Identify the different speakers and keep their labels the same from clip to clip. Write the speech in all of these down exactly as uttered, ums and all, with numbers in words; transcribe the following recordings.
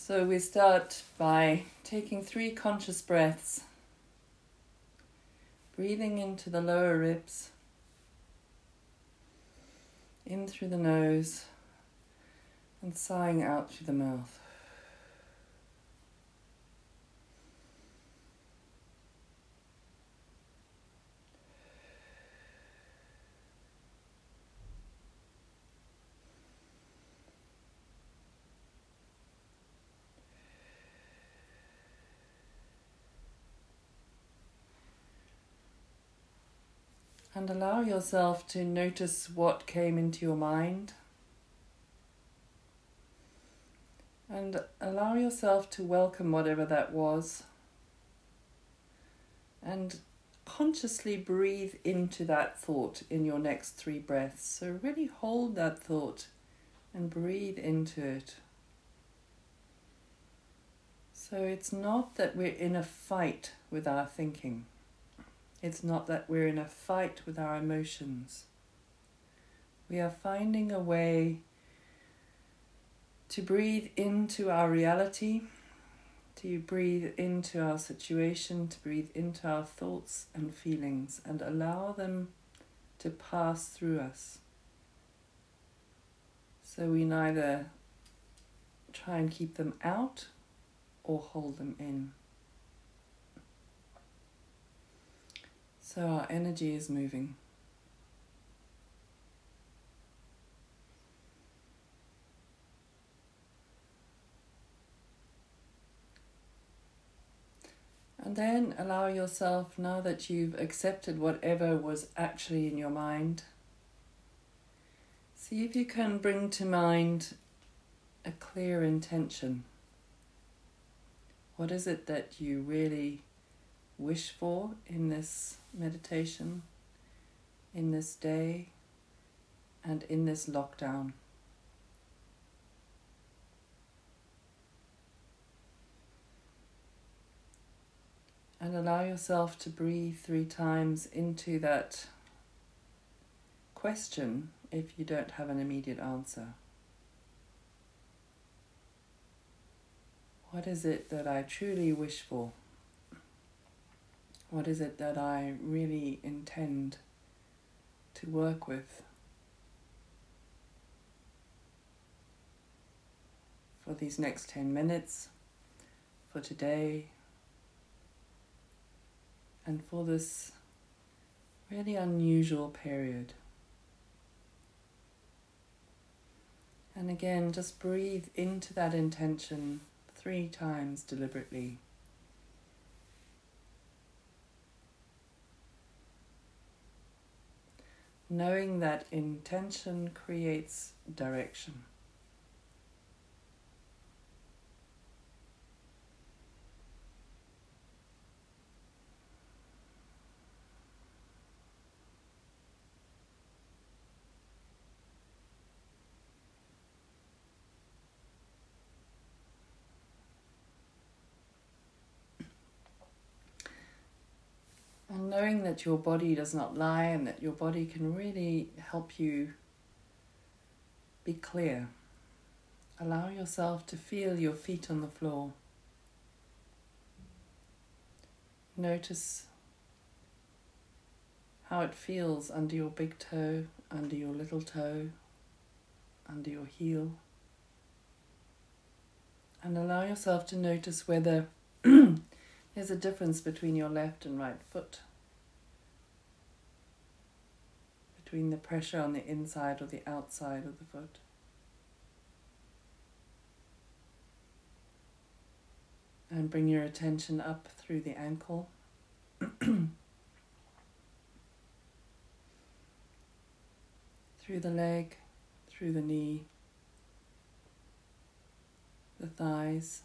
Speaker 1: So we start by taking three conscious breaths, breathing into the lower ribs, in through the nose, and sighing out through the mouth. And allow yourself to notice what came into your mind. And allow yourself to welcome whatever that was. And consciously breathe into that thought in your next three breaths. So really hold that thought and breathe into it. So it's not that we're in a fight with our thinking. It's not that we're in a fight with our emotions. We are finding a way to breathe into our reality, to breathe into our situation, to breathe into our thoughts and feelings, and allow them to pass through us. So we neither try and keep them out or hold them in. So our energy is moving. And then allow yourself, now that you've accepted whatever was actually in your mind, see if you can bring to mind a clear intention. What is it that you really wish for in this meditation, in this day, and in this lockdown? And allow yourself to breathe three times into that question if you don't have an immediate answer. What is it that I truly wish for? What is it that I really intend to work with for these next ten minutes, for today, and for this really unusual period? And again, just breathe into that intention three times deliberately. Knowing that intention creates direction. And knowing that your body does not lie and that your body can really help you be clear. Allow yourself to feel your feet on the floor. Notice how it feels under your big toe, under your little toe, under your heel. And allow yourself to notice whether there's a difference between your left and right foot, between the pressure on the inside or the outside of the foot. And bring your attention up through the ankle. Through the leg, through the knee, the thighs,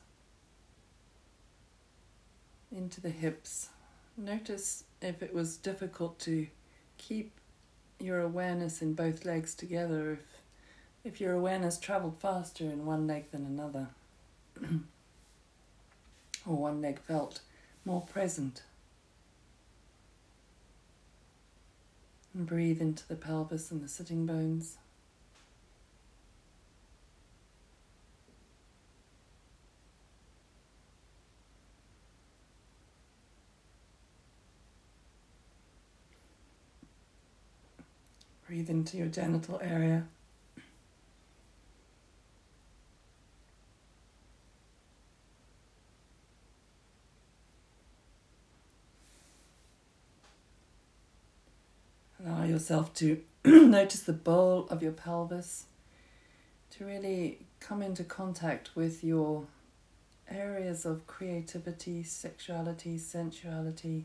Speaker 1: into the hips. Notice if it was difficult to keep your awareness in both legs together, if, if your awareness traveled faster in one leg than another, or one leg felt more present. And breathe into the pelvis and the sitting bones. Breathe into your genital area. Allow yourself to notice the bowl of your pelvis, to really come into contact with your areas of creativity, sexuality, sensuality.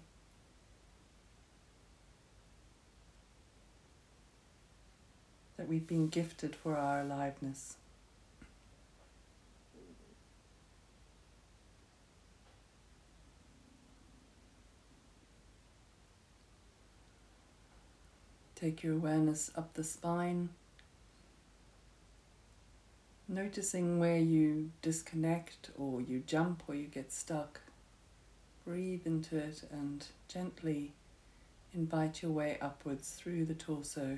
Speaker 1: That we've been gifted for our aliveness. Take your awareness up the spine, noticing where you disconnect or you jump or you get stuck. Breathe into it and gently invite your way upwards through the torso,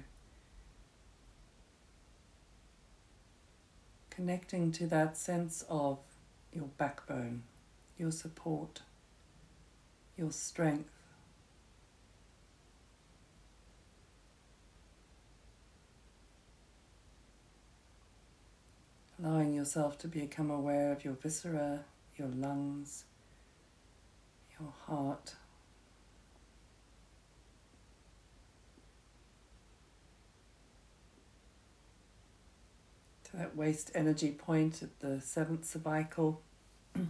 Speaker 1: connecting to that sense of your backbone, your support, your strength. Allowing yourself to become aware of your viscera, your lungs, your heart. To that waste energy point at the seventh cervical. And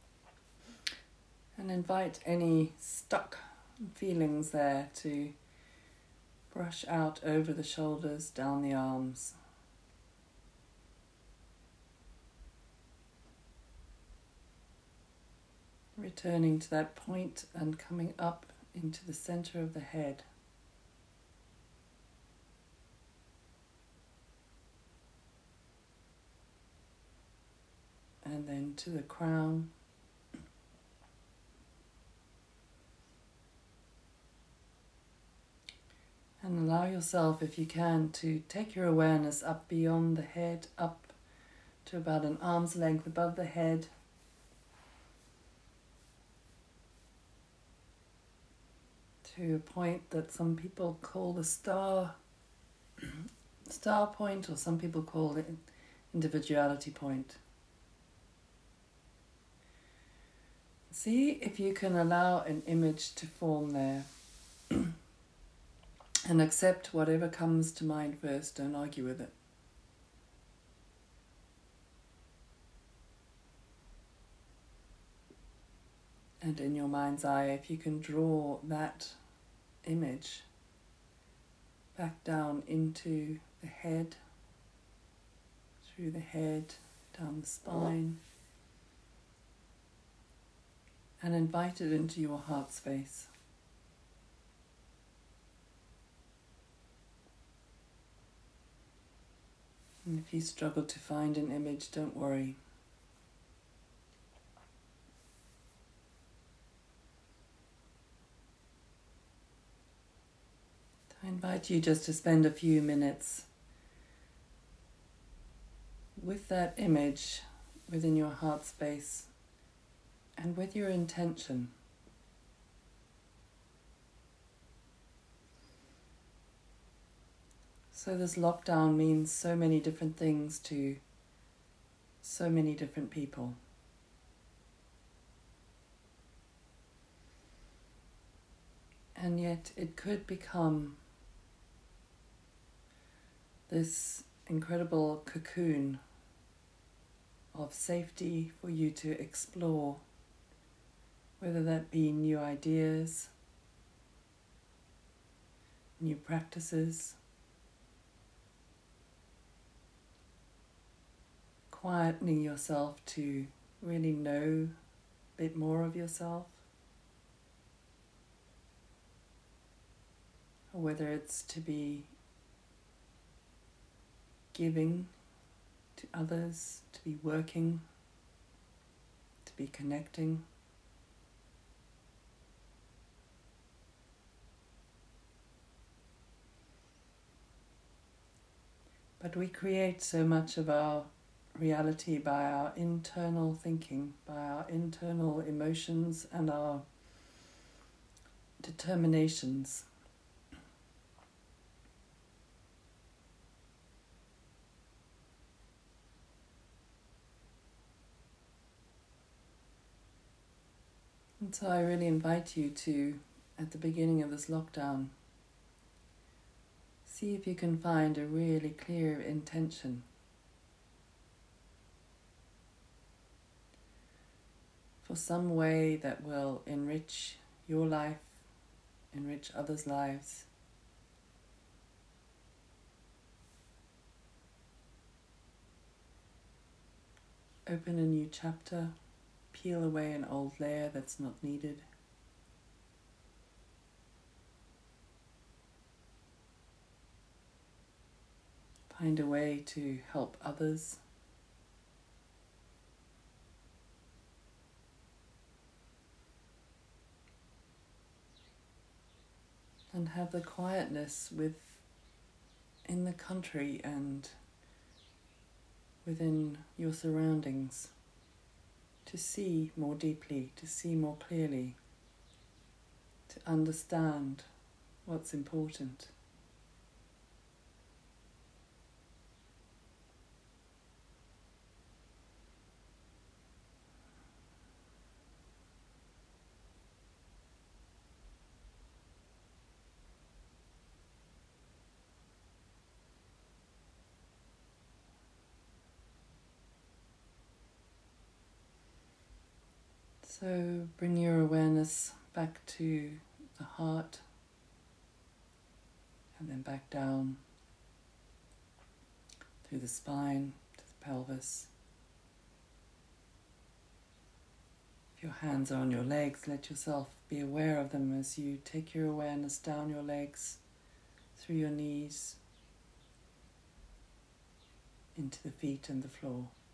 Speaker 1: invite any stuck feelings there to brush out over the shoulders, down the arms. Returning to that point and coming up into the center of the head. And then to the crown. And allow yourself, if you can, to take your awareness up beyond the head, up to about an arm's length above the head. To a point that some people call the star, star point, or some people call it individuality point. See if you can allow an image to form there and accept whatever comes to mind first, don't argue with it. And in your mind's eye, if you can draw that image back down into the head, through the head, down the spine, and invite it into your heart space. And if you struggle to find an image, don't worry. I invite you just to spend a few minutes with that image within your heart space and with your intention. So this lockdown means so many different things to so many different people. And yet it could become this incredible cocoon of safety for you to explore, whether that be new ideas, new practices, quietening yourself to really know a bit more of yourself, or whether it's to be giving to others, to be working, to be connecting. But we create so much of our reality by our internal thinking, by our internal emotions and our determinations. And so I really invite you to, at the beginning of this lockdown, see if you can find a really clear intention for some way that will enrich your life, enrich others' lives. Open a new chapter, peel away an old layer that's not needed. Find a way to help others. And have the quietness with in the country and within your surroundings to see more deeply, to see more clearly, to understand what's important. So bring your awareness back to the heart and then back down through the spine to the pelvis. If your hands are on your legs, let yourself be aware of them as you take your awareness down your legs, through your knees, into the feet and the floor.